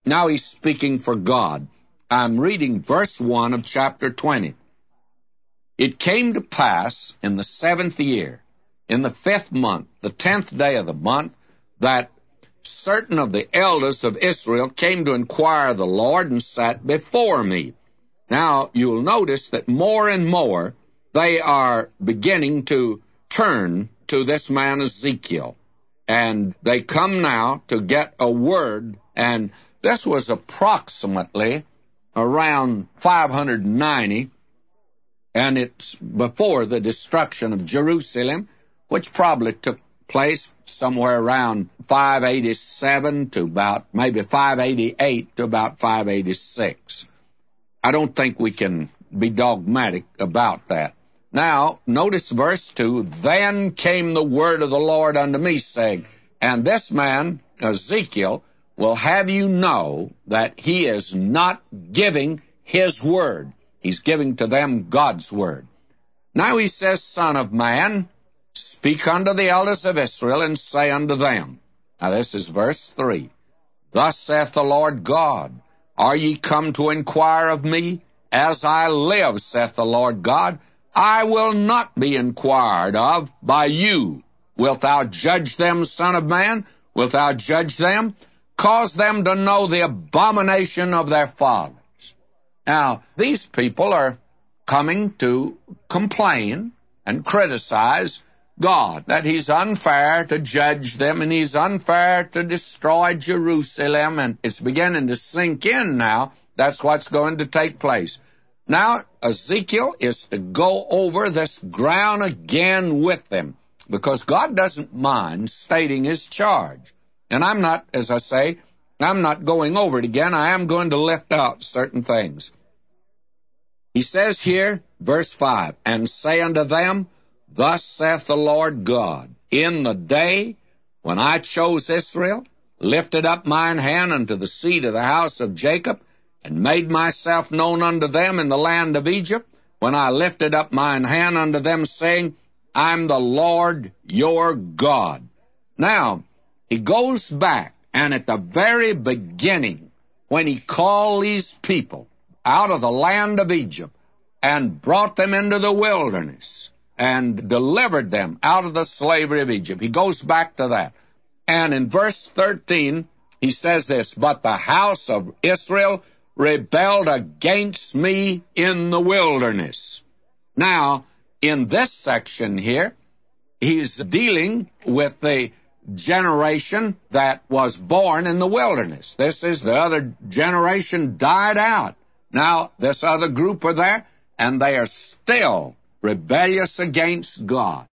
Now he's speaking for God. I'm reading verse 1 of chapter 20. It came to pass in the 7th year, in the 5th month, the 10th day of the month, that certain of the elders of Israel came to inquire of the Lord and sat before me. Now, you'll notice that more and more they are beginning to turn to this man Ezekiel. And they come now to get a word, and this was approximately around 590, and it's before the destruction of Jerusalem, which probably took place somewhere around 587 to about maybe 588 to about 586. I don't think we can be dogmatic about that. Now, notice verse 2, Then came the word of the Lord unto me, saying, And this man, Ezekiel, will have you know that he is not giving his word. He's giving to them God's word. Now he says, Son of man, speak unto the elders of Israel, and say unto them. Now this is verse 3. Thus saith the Lord God, Are ye come to inquire of me? As I live, saith the Lord God, I will not be inquired of by you. Wilt thou judge them, Son of man? Wilt thou judge them? Cause them to know the abomination of their fathers. Now, these people are coming to complain and criticize God, that he's unfair to judge them and he's unfair to destroy Jerusalem, and it's beginning to sink in now. That's what's going to take place. Now, Ezekiel is to go over this ground again with them, because God doesn't mind stating his charge. And I'm not, as I say, I'm not going over it again. I am going to lift out certain things. He says here, verse 5, And say unto them, Thus saith the Lord God, In the day when I chose Israel, lifted up mine hand unto the seed of the house of Jacob, and made myself known unto them in the land of Egypt, when I lifted up mine hand unto them, saying, I'm the Lord your God. Now, he goes back, and at the very beginning, when he called these people out of the land of Egypt, and brought them into the wilderness, and delivered them out of the slavery of Egypt, he goes back to that. And in verse 13, he says this, But the house of Israel rebelled against me in the wilderness. Now, in this section here, he's dealing with the generation that was born in the wilderness. This is the other generation died out. Now, this other group are there, and they are still rebellious against God.